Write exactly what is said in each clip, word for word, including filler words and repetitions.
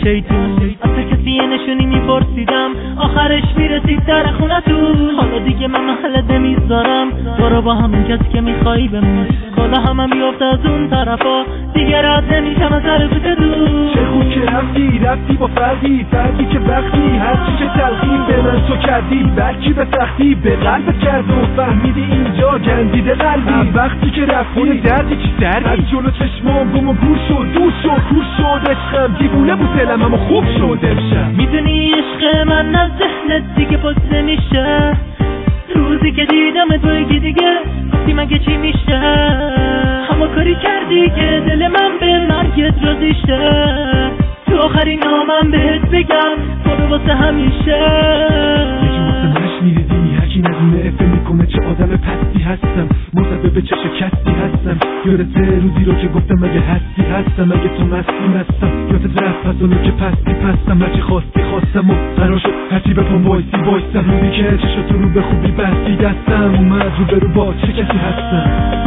شیطون. از کسی یه نشونی میپرسیدم آخرش میرسید در خونتون. حالا دیگه من محلت نمیذارم، برو با همون کسی که میخوایی بمون. کلا همه میافته از اون طرفا، دیگه رد نمیشم از در کوچه دور. چه خوب که رفتی رفتی با فردی فردی که وقتی هرچی که تلقین به من تو کردی، بلکی به سختی به قلبت کرد و فهمیدی اینجا گندیده قلبی. وقتی که رفتی دردی که دردی از جلو چشمام گم و گور شد، دور شد کور شد عشقم، دیوونه بود دلم اما خوب شد امشب. میدونی عشق من از ذهنت دیگه پاس نمیشه، روزی که دیدم تو یکی دیگه گفتی مگه چی میشه. همه کاری کردی که دل من به مرگت راضی شه، تو آخرین نامم بهت بگم برو واسه همیشه. یکی واسه منش میریزی، هرکی ندونه افه میکنه چه آدم پستی هستم، مزبه به چه شکستی هستم. یادت روزی رو که گفتم مگه هستی هستم، مگه تو مستی مستم. یادت رفت از اونو که پستی پستم، هرچی خواستی خواستم و قرار شد هرچی بپام وایسی وایستم. روزی که چشاتو رو به خوبی بستی دستم، اومد رو برو با چه کسی هستم.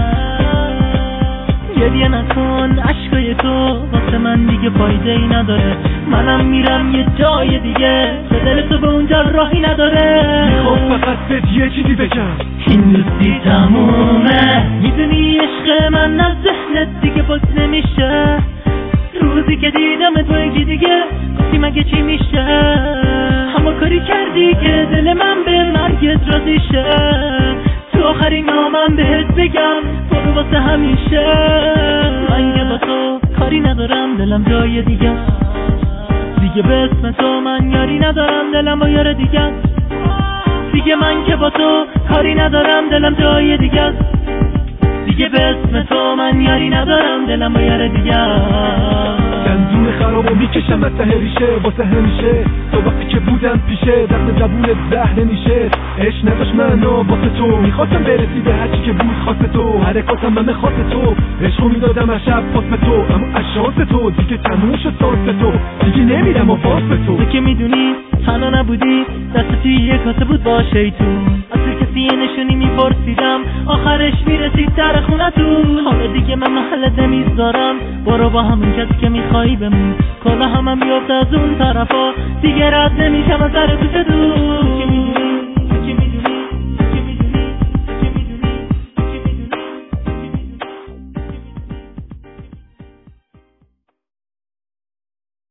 گریه نکن عشقای تو واسه من دیگه فایده ای نداره، منم میرم یه جای دیگه، به دل تو به اونجا راهی نداره. میخوام فقط بهت یه چیزی بگم، این دوستی تمومه. میدونی عشق من از ذهنت دیگه باز نمیشه، روزی که دیدم تو یکی دیگه گفتی مگه چی میشه. همه کاری کردی که دل من به مرگت راضی شه، تو آخرین نامم بهت بگم برو واسه همیشه. من که با تو کاری ندارم، دلم جای دیگه دیگه، به اسم تو من یاری ندارم، دلم با یار دیگه دیگه. من که با تو کاری ندارم، دلم جای دیگه دیگه، به اسم تو من یاری ندارم، دلم با یار دیگه. گندون خرابو میکشم از ته ریشه واسه همیشه، تو وقتی که بودم پیشه دست زبونت زهر نمیشه. عشق نداشت منو واسه تو، میخواستم برسی به هرچی که بود خواست تو، حرکاتم همه خواست تو، عشقو میدادم از شب پاس به تو، اما از شانس تو دیگه تموم شد سانس تو، دیگه نمیرم و باز به تو. تو که میدونی تنها نبودی، دست توی یه کاسه بود با شیطون. از کسی یه نشونی میپرسیدم آخرش میرسید در خونتون. حالا دیگه من محلت نمیذارم، برو با همون کسی که میخوایی بمون. کلا همه میافته از اون طرفا، دیگه رد نمیشم از در کوچه دور.